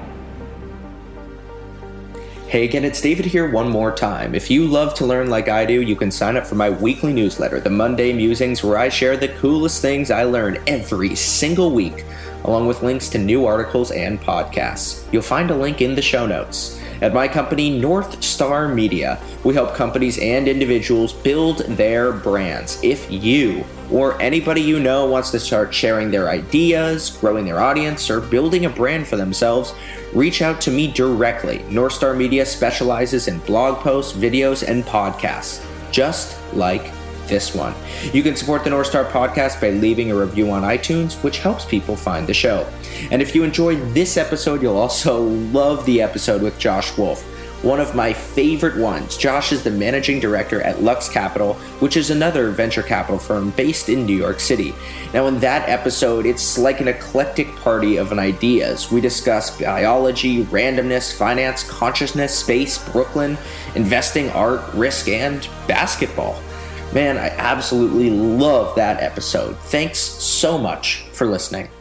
Hey again, it's David here one more time. If you love to learn like I do, you can sign up for my weekly newsletter, The Monday Musings, where I share the coolest things I learn every single week, along with links to new articles and podcasts. You'll find a link in the show notes. At my company, North Star Media, we help companies and individuals build their brands. If you or anybody you know wants to start sharing their ideas, growing their audience, or building a brand for themselves, reach out to me directly. North Star Media specializes in blog posts, videos, and podcasts, just like this one. You can support the North Star Podcast by leaving a review on iTunes, which helps people find the show. And if you enjoyed this episode, you'll also love the episode with Josh Wolf. one of my favorite ones. Josh is the managing director at Lux Capital, which is another venture capital firm based in New York City. Now, in that episode, it's like an eclectic party of ideas. We discuss biology, randomness, finance, consciousness, space, Brooklyn, investing, art, risk, and basketball. Man, I absolutely love that episode. Thanks so much for listening.